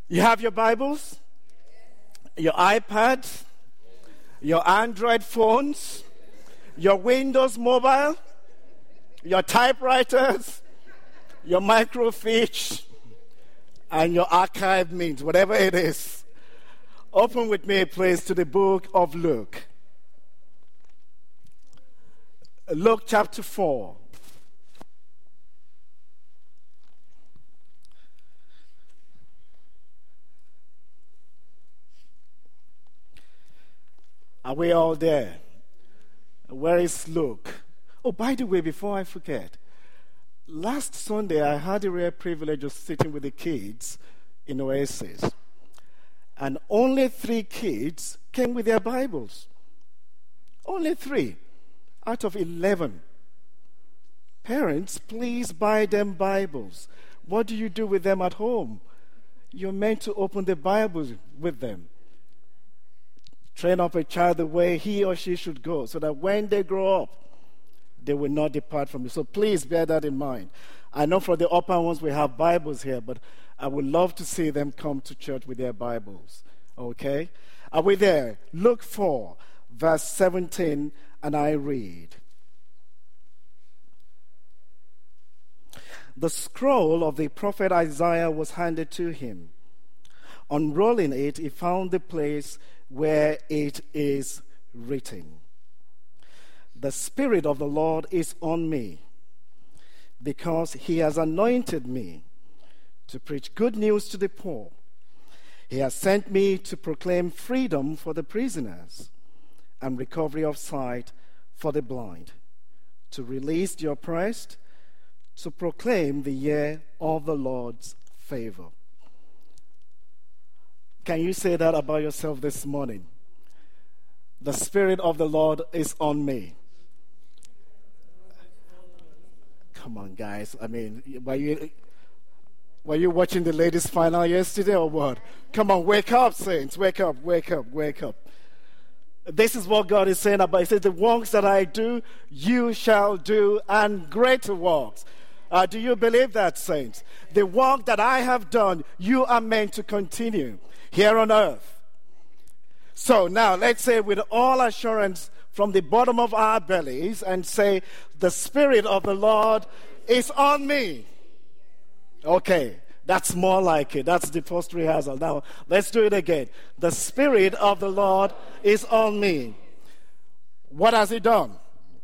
You have your Bibles, your iPads, your Android phones, your Windows mobile, your typewriters, your microfiche, and your archive means, whatever it is. Open with me, please, to the book of Luke. Luke chapter 4. Are we all there? Where is Luke? Oh, by the way, before I forget, last Sunday I had the rare privilege of sitting with the kids in Oasis. And only 3 kids came with their Bibles. Only 3 out of 11. Parents, please buy them Bibles. What do you do with them at home? You're meant to open the Bibles with them. Train up a child the way he or she should go, so that when they grow up, they will not depart from you. So please bear that in mind. I know for the upper ones we have Bibles here, but I would love to see them come to church with their Bibles. Okay? Are we there? Luke 4, verse 17, and I read. The scroll of the prophet Isaiah was handed to him. Unrolling it, he found the place where it is written, "The Spirit of the Lord is on me, because he has anointed me to preach good news to the poor. He has sent me to proclaim freedom for the prisoners and recovery of sight for the blind, to release the oppressed, to proclaim the year of the Lord's favor." Can you say that about yourself this morning? The Spirit of the Lord is on me. Come on, guys. I mean, were you watching the ladies' final yesterday or what? Come on, wake up, saints. Wake up, wake up, wake up. This is what God is saying about. He says, the works that I do, you shall do, and greater works. Do you believe that, saints? The work that I have done, you are meant to continue here on earth. So now let's say with all assurance from the bottom of our bellies and say, the Spirit of the Lord is on me. Okay, that's more like it. That's the first rehearsal. Now let's do it again. The Spirit of the Lord is on me. What has he done?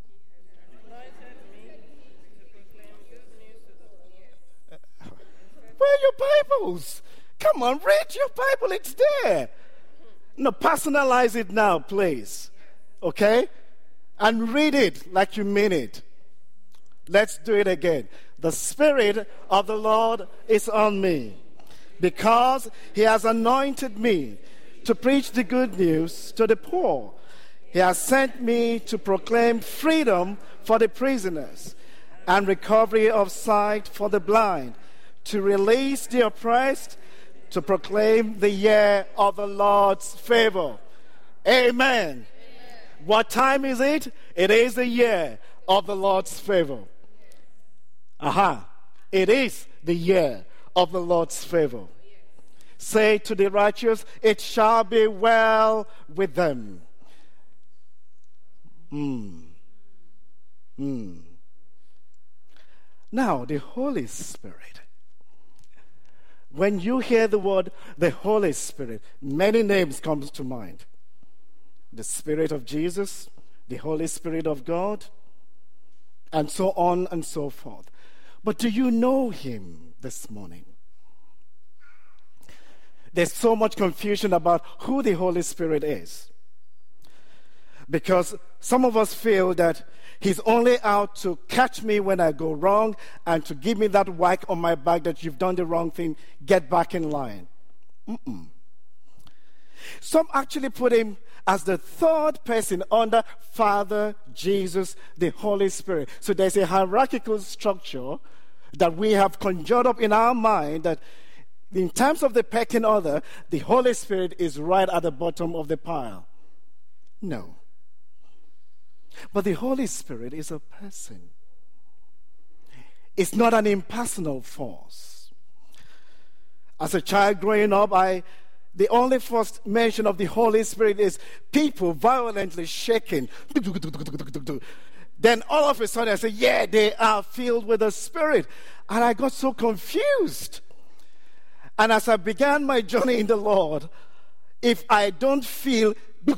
Where are your Bibles? Come on, read your Bible. It's there. No, personalize it now, please. Okay? And read it like you mean it. Let's do it again. The Spirit of the Lord is on me, because he has anointed me to preach the good news to the poor. He has sent me to proclaim freedom for the prisoners and recovery of sight for the blind, to release the oppressed, to proclaim the year of the Lord's favor. Amen. What time is it? It is the year of the Lord's favor. It is the year of the Lord's favor. Say to the righteous, it shall be well with them. Now, the Holy Spirit. When you hear the word, the Holy Spirit, many names come to mind. The Spirit of Jesus, the Holy Spirit of God, and so on and so forth. But do you know him this morning? There's so much confusion about who the Holy Spirit is. Because some of us feel that he's only out to catch me when I go wrong and to give me that whack on my back that you've done the wrong thing, get back in line. Some actually put him as the third person under Father, Jesus, the Holy Spirit. So there's a hierarchical structure that we have conjured up in our mind that in terms of the pecking order, the Holy Spirit is right at the bottom of the pile. No. But the Holy Spirit is a person. It's not an impersonal force. As a child growing up, the only first mention of the Holy Spirit is people violently shaking. Then all of a sudden I say, yeah, they are filled with the Spirit. And I got so confused. And as I began my journey in the Lord, if I don't feel,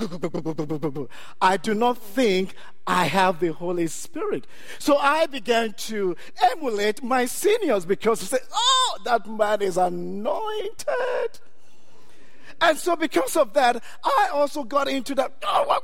I do not think I have the Holy Spirit. So I began to emulate my seniors because they say, oh, that man is anointed. And so because of that, I also got into that.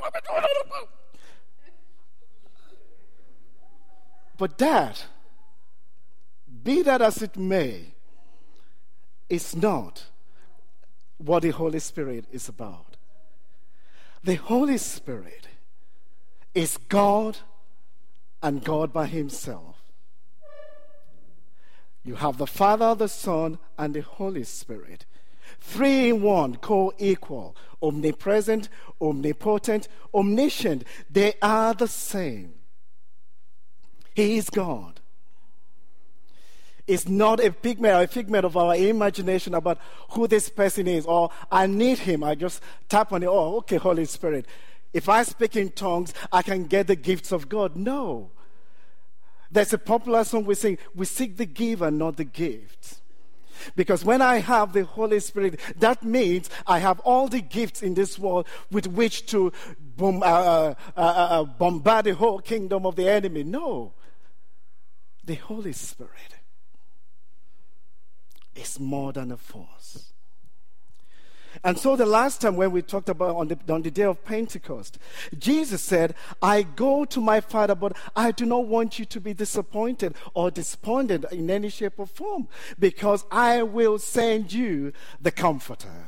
But that, be that as it may, is not what the Holy Spirit is about. The Holy Spirit is God and God by himself. You have the Father, the Son, and the Holy Spirit. 3 in 1, co-equal, omnipresent, omnipotent, omniscient. They are the same. He is God. It's not a figment of our imagination about who this person is, or I need him. I just tap on it. Oh, okay, Holy Spirit. If I speak in tongues, I can get the gifts of God. No. There's a popular song we sing, we seek the giver, not the gift. Because when I have the Holy Spirit, that means I have all the gifts in this world with which to bombard the whole kingdom of the enemy. No. The Holy Spirit is more than a force. And so the last time when we talked about on the day of Pentecost, Jesus said, I go to my Father, but I do not want you to be disappointed or despondent in any shape or form, because I will send you the Comforter.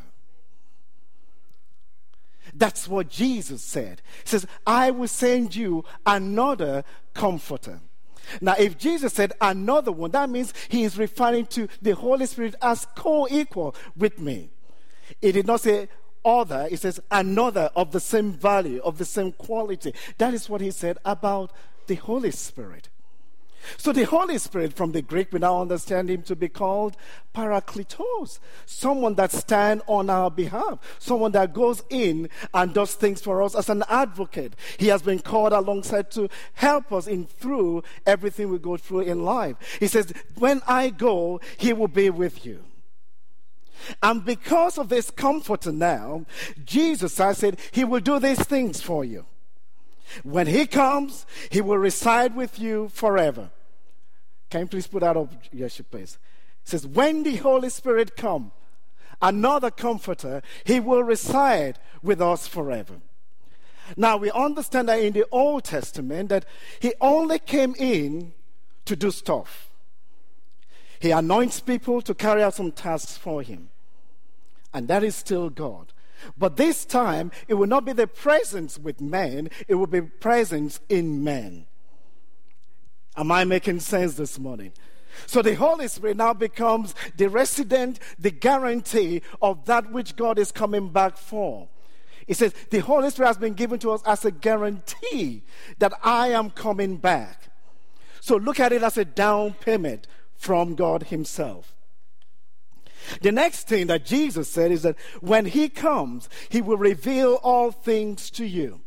That's what Jesus said. He says, I will send you another Comforter. Now, if Jesus said another one, that means he is referring to the Holy Spirit as co-equal with me. It did not say other, it says another of the same value, of the same quality. That is what he said about the Holy Spirit. So the Holy Spirit, from the Greek, we now understand him to be called Parakletos, someone that stands on our behalf, someone that goes in and does things for us as an advocate. He has been called alongside to help us through everything we go through in life. He says, when I go, he will be with you. And because of this comforter now, Jesus, I said, he will do these things for you. When he comes, he will reside with you forever. Can you please put that up? Yes, please. It says, when the Holy Spirit comes, another comforter, he will reside with us forever. Now, we understand that in the Old Testament that he only came in to do stuff. He anoints people to carry out some tasks for him. And that is still God. But this time, it will not be the presence with men, it will be presence in men. Am I making sense this morning? So the Holy Spirit now becomes the resident, the guarantee of that which God is coming back for. It says, the Holy Spirit has been given to us as a guarantee that I am coming back. So look at it as a down payment from God himself. The next thing that Jesus said is that when he comes, he will reveal all things to you.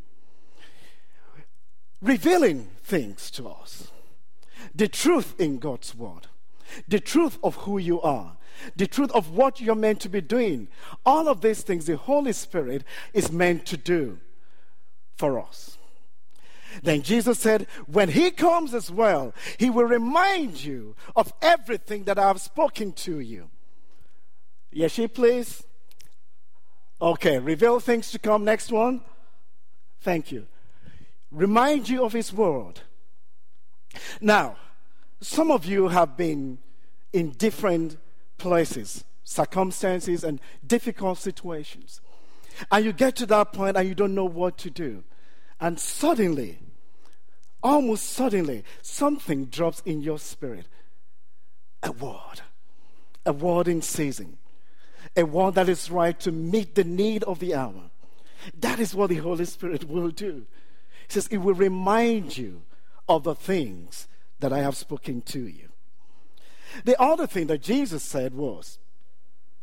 Revealing things to us. The truth in God's word. The truth of who you are. The truth of what you're meant to be doing. All of these things the Holy Spirit is meant to do for us. Then Jesus said, when he comes as well, he will remind you of everything that I have spoken to you. Yes, please. Okay, reveal things to come. Next one. Thank you. Remind you of his word. Now, some of you have been in different places, circumstances, and difficult situations. And you get to that point and you don't know what to do. And suddenly, almost suddenly, something drops in your spirit. A word in season. A word that is right to meet the need of the hour. That is what the Holy Spirit will do. He says, it will remind you of the things that I have spoken to you. The other thing that Jesus said was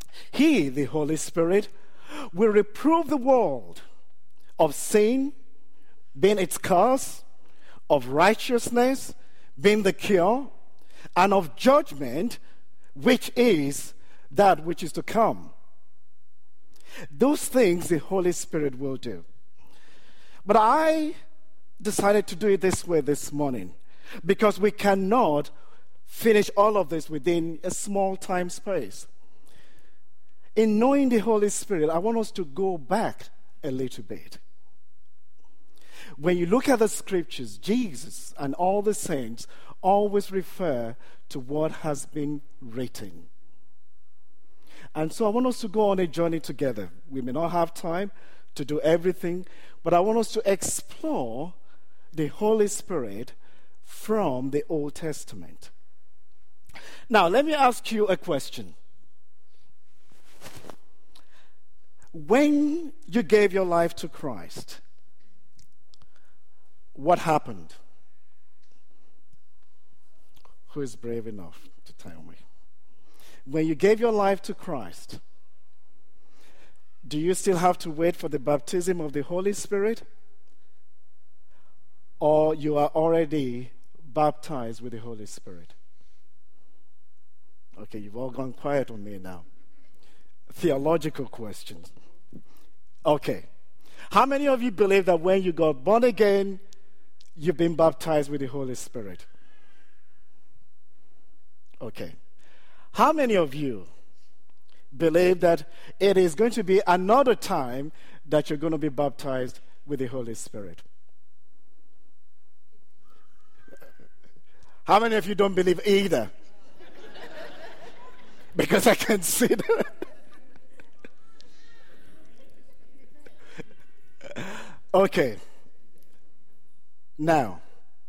He, the Holy Spirit, will reprove the world of sin, being its cause, of righteousness, being the cure, and of judgment, which is that which is to come. Those things the Holy Spirit will do. But I decided to do it this way this morning because we cannot finish all of this within a small time space. In knowing the Holy Spirit, I want us to go back a little bit. When you look at the scriptures, Jesus and all the saints always refer to what has been written. And so I want us to go on a journey together. We may not have time to do everything, but I want us to explore the Holy Spirit from the Old Testament. Now, let me ask you a question. When you gave your life to Christ, what happened? Who is brave enough to tell me? When you gave your life to Christ, do you still have to wait for the baptism of the Holy Spirit? Or you are already baptized with the Holy Spirit? Okay, you've all gone quiet on me now. Theological questions. Okay. How many of you believe that when you got born again, you've been baptized with the Holy Spirit? Okay. How many of you believe that it is going to be another time that you're going to be baptized with the Holy Spirit? How many of you don't believe either? Because I can see that. Okay. Now,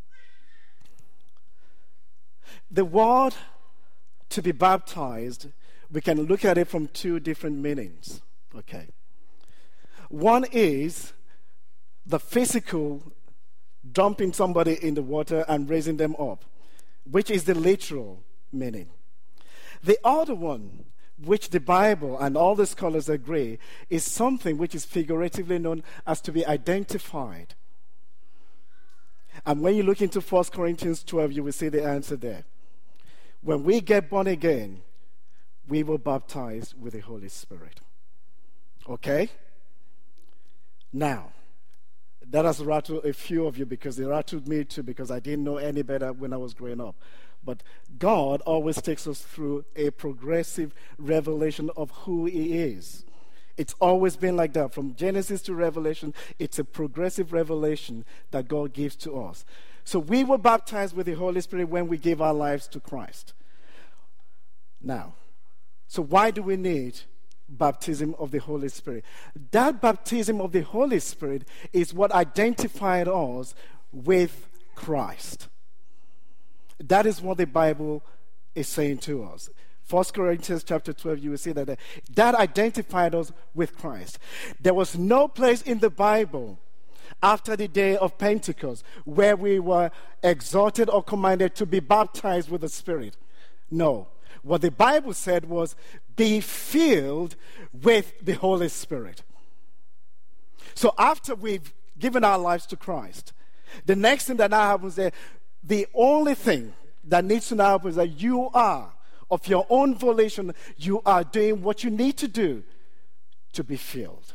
the word to be baptized, we can look at it from two different meanings. Okay. One is the physical dumping somebody in the water and raising them up, which is the literal meaning. The other one, which the Bible and all the scholars agree, is something which is figuratively known as to be identified. And when you look into 1 Corinthians 12, you will see the answer there. When we get born again, we were baptized with the Holy Spirit. Okay? Now, that has rattled a few of you because it rattled me too because I didn't know any better when I was growing up. But God always takes us through a progressive revelation of who He is. It's always been like that. From Genesis to Revelation, it's a progressive revelation that God gives to us. So we were baptized with the Holy Spirit when we gave our lives to Christ. Now, so why do we need baptism of the Holy Spirit? That baptism of the Holy Spirit is what identified us with Christ. That is what the Bible is saying to us. 1 Corinthians chapter 12, you will see that identified us with Christ. There was no place in the Bible after the day of Pentecost where we were exhorted or commanded to be baptized with the Spirit. No. What the Bible said was, be filled with the Holy Spirit. So after we've given our lives to Christ, the next thing that now happens is the only thing that needs to now happen is that you are, of your own volition, you are doing what you need to do to be filled.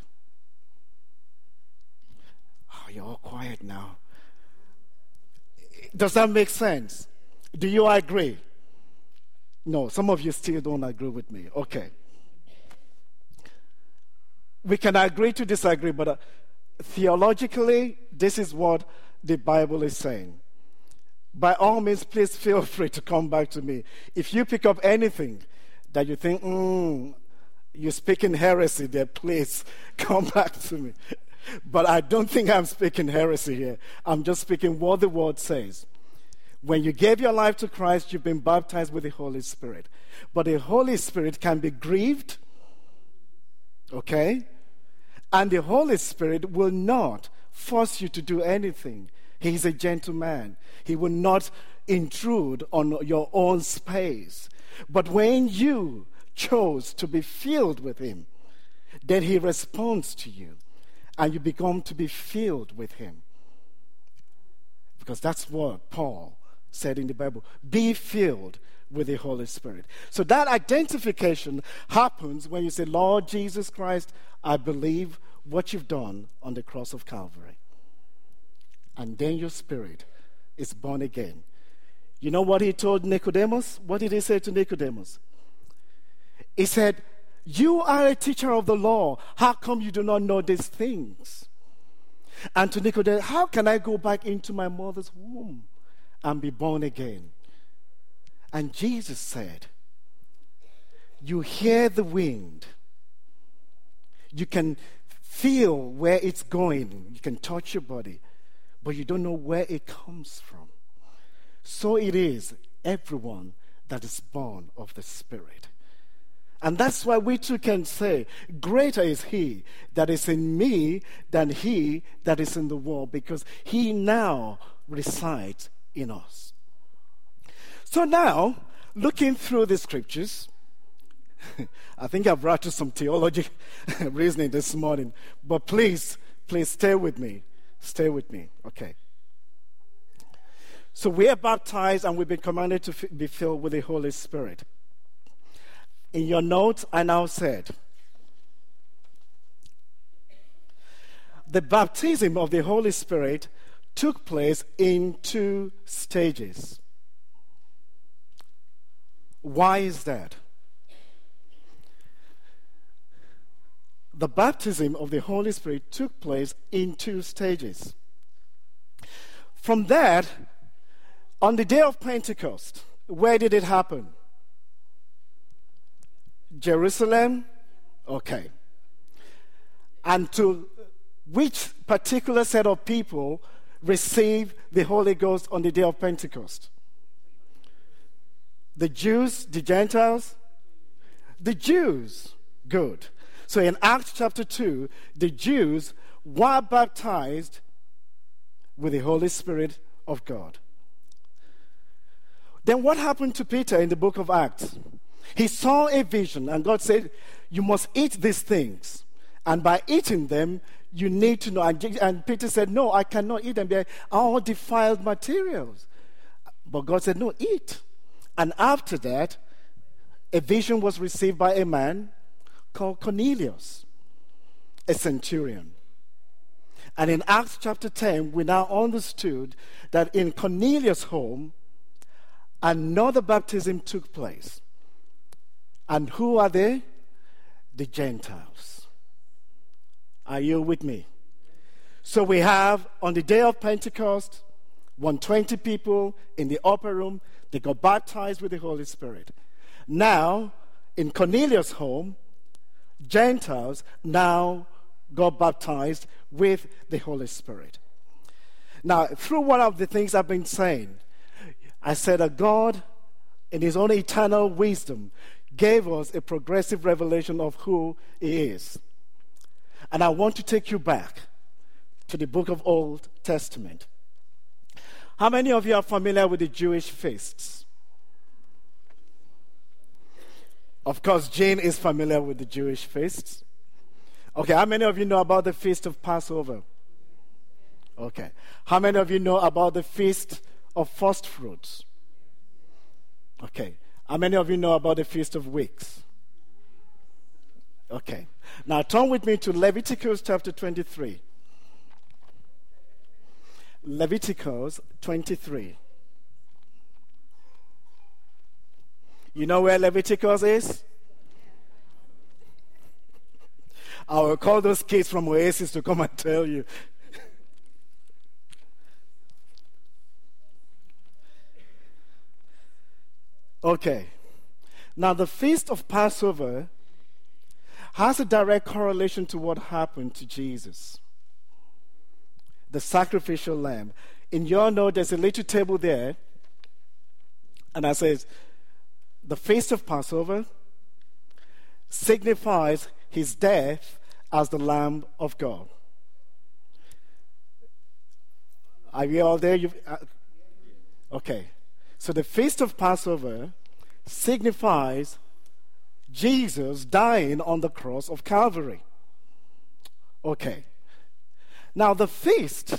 Oh, you're all quiet now. Does that make sense? Do you agree? No, some of you still don't agree with me. Okay. We can agree to disagree, but theologically, this is what the Bible is saying. By all means, please feel free to come back to me. If you pick up anything that you think, you're speaking heresy there, please come back to me. But I don't think I'm speaking heresy here. I'm just speaking what the Word says. When you gave your life to Christ, you've been baptized with the Holy Spirit. But the Holy Spirit can be grieved, okay? And the Holy Spirit will not force you to do anything. He's a gentleman. He will not intrude on your own space. But when you chose to be filled with him, then he responds to you, and you become to be filled with him. Because that's what Paul said in the Bible. Be filled with the Holy Spirit. So that identification happens when you say, Lord Jesus Christ, I believe what you've done on the cross of Calvary. And then your spirit is born again. You know what he told Nicodemus? What did he say to Nicodemus? He said, you are a teacher of the law. How come you do not know these things? And to Nicodemus, how can I go back into my mother's womb and be born again? And Jesus said, you hear the wind. You can feel where it's going. You can touch your body, but you don't know where it comes from. So it is everyone that is born of the Spirit. And that's why we too can say, greater is he that is in me than he that is in the world, because he now resides in us. So now, looking through the scriptures, I think I've brought you some theology reasoning this morning, but please stay with me. Stay with me, okay. So we are baptized and we've been commanded to be filled with the Holy Spirit. In your notes, I now said, the baptism of the Holy Spirit took place in 2 stages. Why is that? The baptism of the Holy Spirit took place in 2 stages. From that, on the day of Pentecost, where did it happen? Jerusalem? Okay. And to which particular set of people received the Holy Ghost on the day of Pentecost? The Jews, the Gentiles? The Jews. Good. So in Acts chapter 2, the Jews were baptized with the Holy Spirit of God. Then what happened to Peter in the book of Acts? He saw a vision, and God said, you must eat these things. And by eating them, you need to know. And Peter said, no, I cannot eat them. They are all defiled materials. But God said, no, eat. And after that, a vision was received by a man called Cornelius, a centurion. And in Acts chapter 10, we now understood that in Cornelius' home, another baptism took place. And who are they? The Gentiles. Are you with me? So we have, on the day of Pentecost, 120 people in the upper room. They got baptized with the Holy Spirit. Now, in Cornelius' home, Gentiles now got baptized with the Holy Spirit. Now, through one of the things I've been saying, I said that God, in his own eternal wisdom, gave us a progressive revelation of who he is. And I want to take you back to the book of Old Testament. How many of you are familiar with the Jewish feasts? Of course, Jane is familiar with the Jewish feasts. Okay, how many of you know about the Feast of Passover? Okay. How many of you know about the Feast of First Fruits? Okay. How many of you know about the Feast of Weeks? Okay. Now turn with me to Leviticus chapter 23. Leviticus 23. You know where Leviticus is? I will call those kids from Oasis to come and tell you. Okay. Now, the Feast of Passover has a direct correlation to what happened to Jesus, the sacrificial lamb. In your note, there's a little table there, and it says, the Feast of Passover signifies his death as the Lamb of God. Are you all there? Okay. So the Feast of Passover signifies Jesus dying on the cross of Calvary. Okay. Now, the feast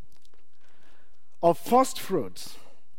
of first fruits,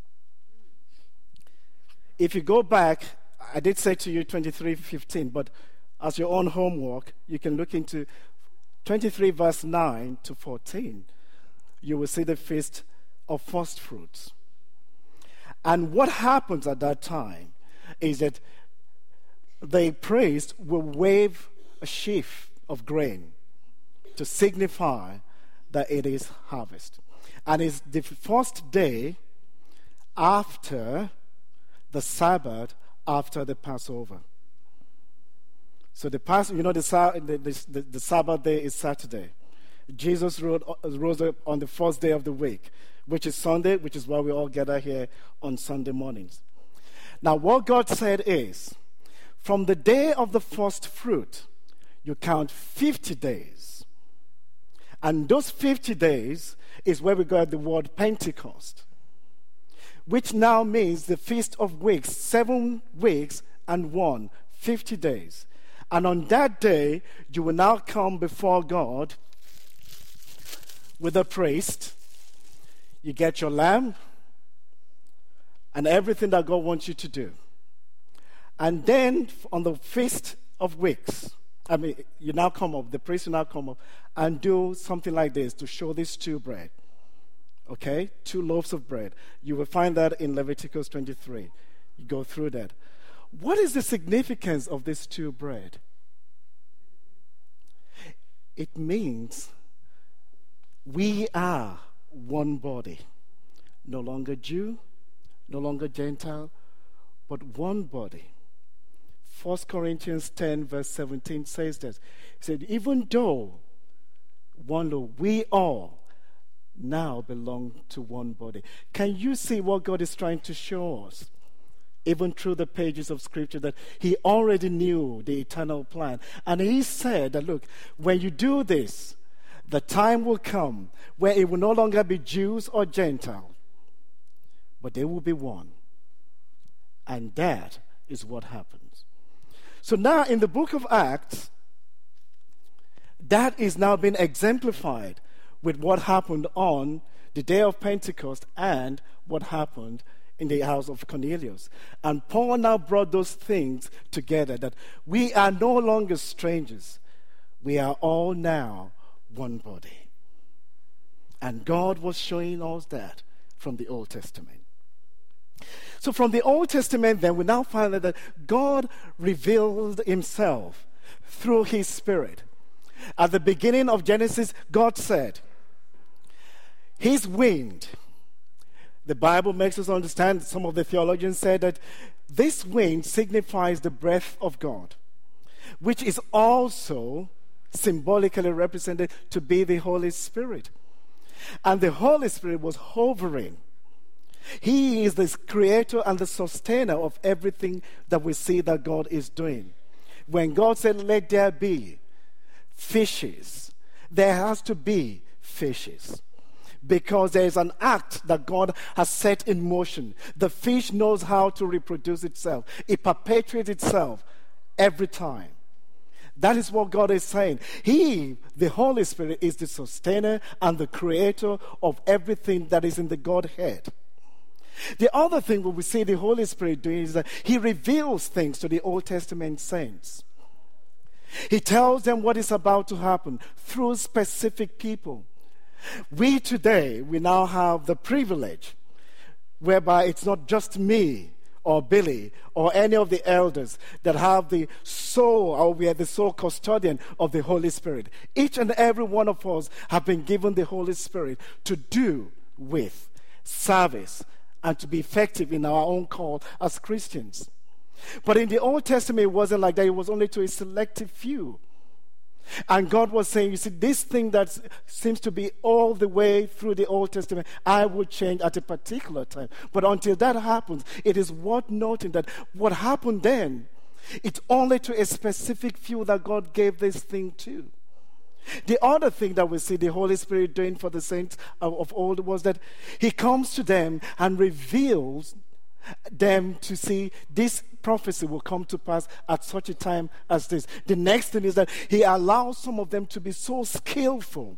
if you go back, I did say to you 23:15, but as your own homework, you can look into 23 verse 9 to 14. You will see the feast of first fruits. And what happens at that time is that the priest will wave a sheaf of grain to signify that it is harvest. And it's the first day after the Sabbath, after the Passover. So the Sabbath day is Saturday. Jesus rose up on the first day of the week, which is Sunday, which is why we all gather here on Sunday mornings. Now, what God said is, from the day of the first fruit, you count 50 days. And those 50 days is where we got the word Pentecost, which now means the Feast of Weeks, 7 weeks and 50 days. And on that day, you will now come before God with a priest. You get your lamb and everything that God wants you to do. And then on the Feast of Weeks, you now come up, the priest will now come up and do something like this to show these 2 bread. Okay? 2 loaves of bread. You will find that in Leviticus 23. You go through that. What is the significance of these 2 bread? It means we are one body. No longer Jew, no longer Gentile, but one body. 1 Corinthians 10 verse 17 says that. It said, even though one Lord, we all now belong to one body. Can you see what God is trying to show us? Even through the pages of Scripture, that He already knew the eternal plan. And He said that, look, when you do this, the time will come where it will no longer be Jews or Gentiles, but they will be one. And that is what happens. So now in the book of Acts, that is now being exemplified with what happened on the day of Pentecost and what happened in the house of Cornelius. And Paul now brought those things together, that we are no longer strangers. We are all now one body. And God was showing us that from the Old Testament. So from the Old Testament, then, we now find that God revealed Himself through His Spirit. At the beginning of Genesis, God said, His wind. The Bible makes us understand, some of the theologians said that this wind signifies the breath of God, which is also symbolically represented to be the Holy Spirit. And the Holy Spirit was hovering. He is the creator and the sustainer of everything that we see that God is doing. When God said, let there be fishes, there has to be fishes. Because there is an act that God has set in motion. The fish knows how to reproduce itself. It perpetuates itself every time. That is what God is saying. He, the Holy Spirit, is the sustainer and the creator of everything that is in the Godhead. The other thing we see the Holy Spirit doing is that He reveals things to the Old Testament saints. He tells them what is about to happen through specific people. We today, we now have the privilege whereby it's not just me or Billy or any of the elders that have the soul, or we are the sole custodian of the Holy Spirit. Each and every one of us have been given the Holy Spirit to do with service and to be effective in our own call as Christians. But in the Old Testament, it wasn't like that. It was only to a selective few. And God was saying, you see, this thing that seems to be all the way through the Old Testament, I will change at a particular time. But until that happens, it is worth noting that what happened then, it's only to a specific few that God gave this thing to. The other thing that we see the Holy Spirit doing for the saints of old was that He comes to them and reveals them to see this prophecy will come to pass at such a time as this. The next thing is that he allows some of them to be so skillful,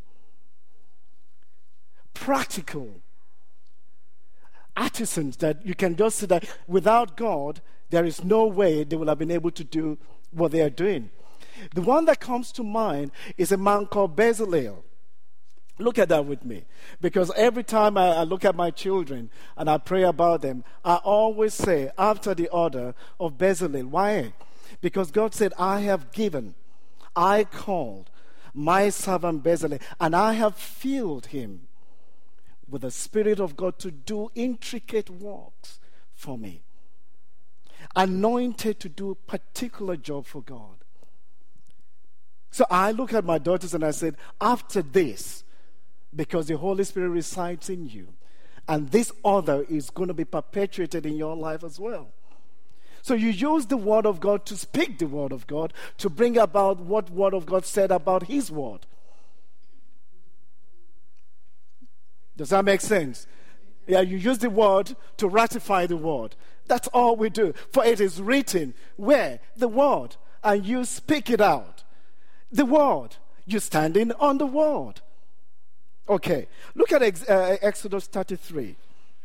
practical artisans that you can just see that without God, there is no way they will have been able to do what they are doing. The one that comes to mind is a man called Bezalel. Look at that with me. Because every time I look at my children and I pray about them, I always say after the order of Bezalel. Why? Because God said, I have given, I called my servant Bezalel, and I have filled him with the Spirit of God to do intricate works for me. Anointed to do a particular job for God. So I look at my daughters and I said, after this, because the Holy Spirit resides in you, and this order is going to be perpetuated in your life as well. So you use the Word of God to speak the Word of God, to bring about what Word of God said about His Word. Does that make sense? Yeah, you use the Word to ratify the Word. That's all we do. For it is written, where? The Word. And you speak it out. The Word. You're standing on the Word. Okay, look at Exodus 33.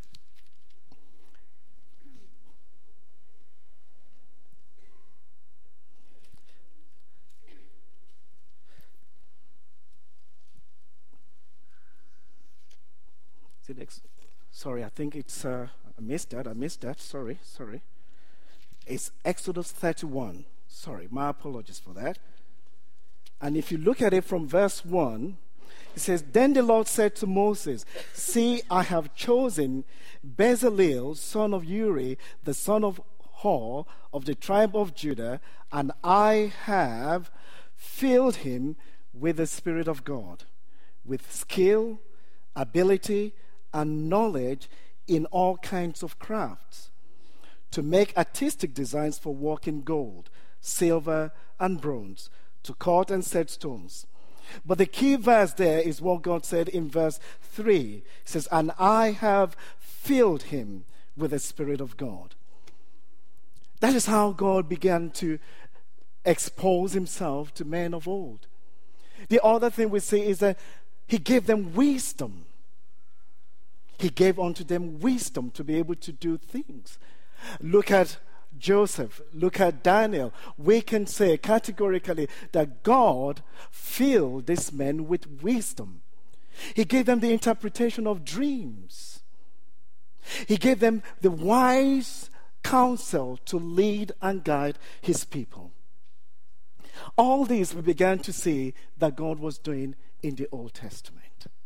Sorry, I think it's, I missed that, sorry. It's Exodus 31. Sorry, my apologies for that. And if you look at it from verse 1, it says, Then the Lord said to Moses, See, I have chosen Bezalel, son of Uri, the son of Hur, of the tribe of Judah, and I have filled him with the Spirit of God, with skill, ability, and knowledge in all kinds of crafts, to make artistic designs for work in gold, silver, and bronze, to cut and set stones. But the key verse there is what God said in verse 3. It says, And I have filled him with the Spirit of God. That is how God began to expose himself to men of old. The other thing we see is that he gave them wisdom. He gave unto them wisdom to be able to do things. Look at Joseph, look at Daniel. We can say categorically that God filled these men with wisdom. He gave them the interpretation of dreams. He gave them the wise counsel to lead and guide his people. All this we began to see that God was doing in the Old Testament.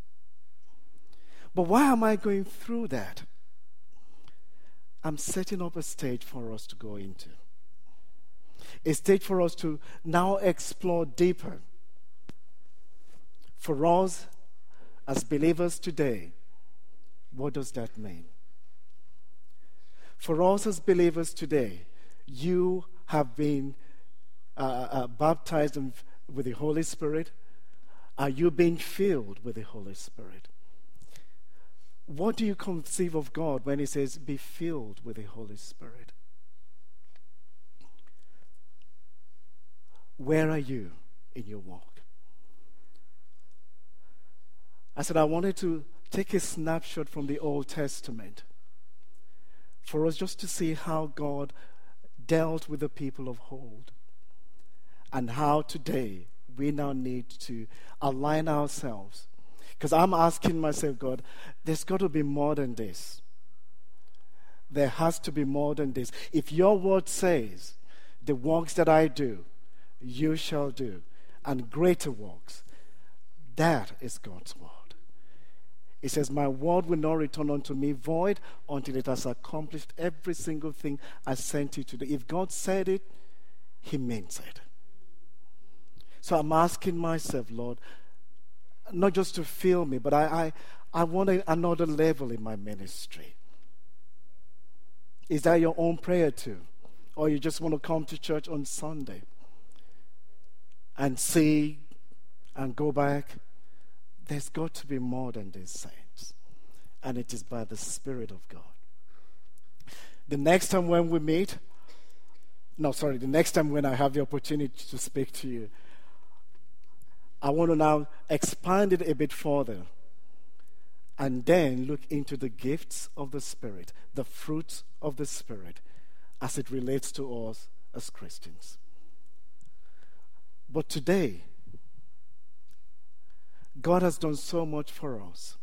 But why am I going through that? I'm setting up a stage for us to go into. A stage for us to now explore deeper. For us as believers today, what does that mean? For us as believers today, you have been baptized with the Holy Spirit. Are you being filled with the Holy Spirit? What do you conceive of God when he says, be filled with the Holy Spirit? Where are you in your walk? I said I wanted to take a snapshot from the Old Testament for us just to see how God dealt with the people of old and how today we now need to align ourselves. Because I'm asking myself, God, there's got to be more than this. There has to be more than this. If your word says, the works that I do, you shall do, and greater works, that is God's word. It says, my word will not return unto me void until it has accomplished every single thing I sent you to do. If God said it, he means it. So I'm asking myself, Lord, not just to fill me, but I want another level in my ministry. Is that your own prayer too? Or you just want to come to church on Sunday and see and go back? There's got to be more than this, saints. And it is by the Spirit of God. The next time when we meet, the next time when I have the opportunity to speak to you, I want to now expand it a bit further and then look into the gifts of the Spirit, the fruits of the Spirit, as it relates to us as Christians. But today, God has done so much for us,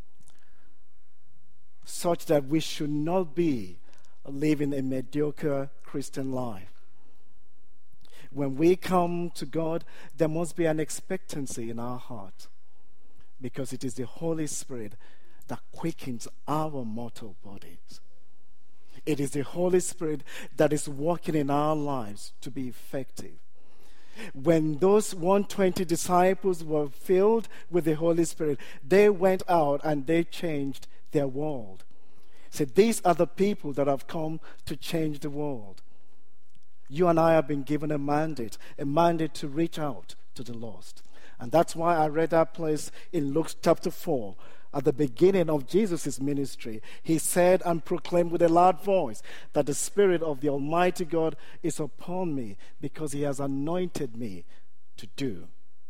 such that we should not be living a mediocre Christian life. When we come to God, there must be an expectancy in our heart, because it is the Holy Spirit that quickens our mortal bodies. It is the Holy Spirit that is working in our lives to be effective. When those 120 disciples were filled with the Holy Spirit, they went out and they changed their world. Said, these are the people that have come to change the world. You and I have been given a mandate to reach out to the lost. And that's why I read that place in Luke chapter 4. At the beginning of Jesus' ministry, he said and proclaimed with a loud voice that the Spirit of the Almighty God is upon me, because he has anointed me to do.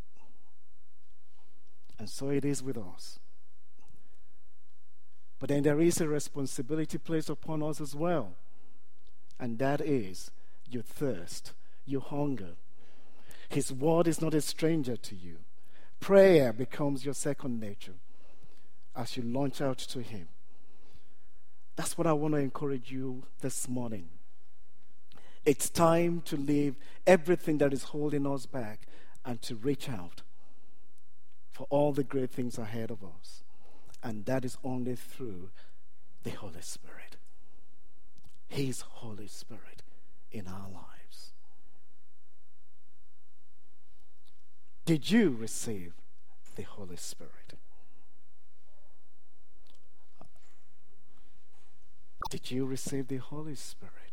And so it is with us. But then there is a responsibility placed upon us as well. And that is, you thirst, you hunger. His word is not a stranger to you. Prayer becomes your second nature as you launch out to him. That's what I want to encourage you this morning. It's time to leave everything that is holding us back and to reach out for all the great things ahead of us. And that is only through the Holy Spirit. His Holy Spirit in our lives. Did you receive the Holy Spirit? Did you receive the Holy Spirit?